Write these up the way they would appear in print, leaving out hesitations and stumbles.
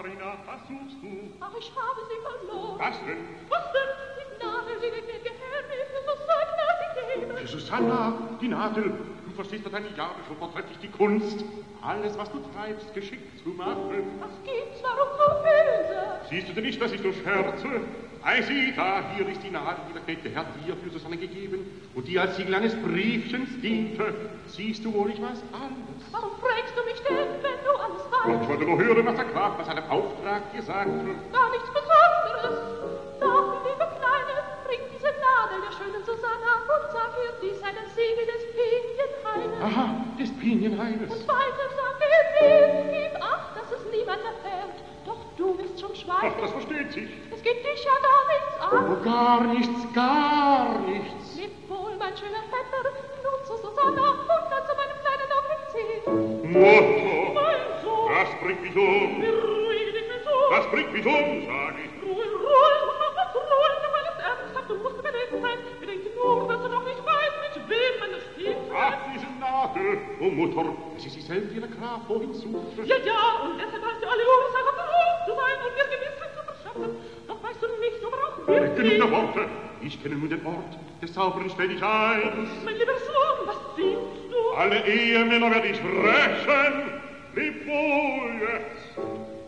Katharina, was suchst du? Ach, ich habe sie verloren. Was denn? Was denn? Die Nadel, die mir gehört, für Susanna gegeben. Für Susanna, die Nadel. Du verstehst doch deine Jahre schon vortrefflich die Kunst, alles, was du treibst, geschickt zu machen. Was gibt's, warum so böse? Siehst du denn nicht, dass ich nur scherze? Ei, sieh da, hier ist die Nadel, die der gnädige Herr dir für Susanne gegeben und die als Siegel eines Briefchens diente. Siehst du wohl, ich weiß alles. Warum fragst du mich denn, wenn du alles weißt? Ich wollte nur hören, was der Graf bei seinem Auftrag dir sagte. Gar nichts Besonderes. Doch, liebe Kleine, bring diese Nadel der schönen Susanna und sag ihr, dies sei das Siegel des Pinienhaines. Aha, des Pinienhaines. Und weiter sag mir, gib acht, dass es niemand erfährt. Doch du wirst schon schweigen. Ach, das versteht sich. Es geht dich ja gar nichts an. Oh, gar nichts, gar nichts. Leb wohl, mein schöner Vetter, nun zu Susanna und dann zu meinem kleinen Offizier. Mutter, Mein Sohn, das bringt mich um. beruhige dich, mein Sohn. Das bringt mich um, sag ich. Ruhe, Ruhe, du meinst ernsthaft, du musst überlegen sein. Bedenke nur, dass du noch nicht weißt, mit wem man es spielt. Ach, diese Nadel. Oh, Mutter, es ist dieselbe, die der Graf vorhin suchte. Ja, und deshalb hast du alle Ursache, berühmt zu sein und mir Gewissheit zu verschaffen. Doch weißt du nicht, worauf wir Genug der Worte. Ich kenne nun den Ort des Zauberns, stell dich ein. Mein lieber Sohn, was siehst du? Alle Ehemänner werde ich rächen. Leb wohl jetzt.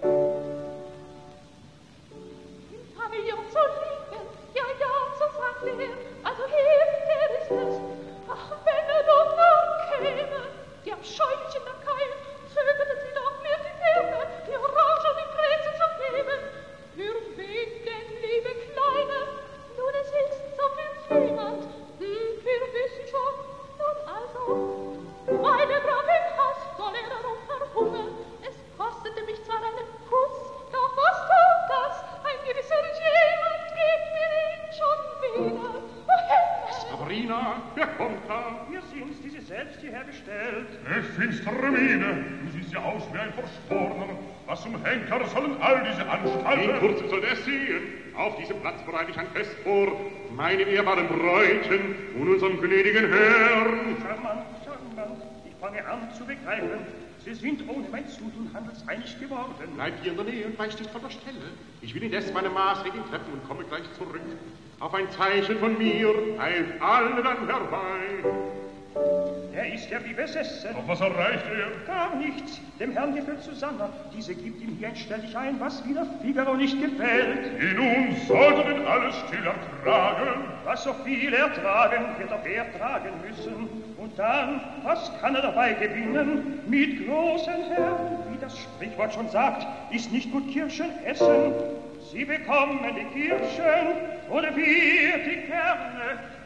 Habe ich uns so lieben? Ja, so sagte er. Also hier ist es. Ach, wenn er doch nur käme. Die abscheulichen Lakaien zögerten sie doch mir die Hände, die Orange und die Gräse zu geben. Für wen denn, liebe Kleine? Nun, es ist so für jemand. Wir wissen schon. Nun also, meine Brave Hass soll er darum verhungern. Es kostete mich zwar einen Kuss, doch was tut das? Ein gewisser jemand gibt mir ihn schon wieder. Sabrina, wer kommt da? Wir sind's, die sie selbst hierher bestellt. Finstere Miene. Du siehst ja aus wie ein Verschworener. Was zum Henker sollen all diese Anstalten? In kurzem soll es sehen. Auf diesem Platz bereite ich ein Fest vor. Meinem ehrbaren Bräuten und unserem gnädigen Herrn. Charmant, charmant. Ich fange an zu begreifen. Sie sind ohne mein Zutun handelseinig geworden. Bleib hier in der Nähe und weich nicht von der Stelle. Ich will indes meine Maßregeln treffen und komme gleich zurück. Auf ein Zeichen von mir eilt alle dann herbei. Er ist ja wie besessen. Doch was erreicht er? Gar nichts. Dem Herrn gefällt Susanna. Diese gibt ihm hier entstellig ein, was wieder Figaro nicht gefällt. Wie nun sollte denn alles still ertragen? Was so viel ertragen, wird auch er tragen müssen. Und dann, was kann er dabei gewinnen? Mit großen Herren, wie das Sprichwort schon sagt, ist nicht gut Kirschen essen. Sie bekommen die Kirschen oder wir die Kerne.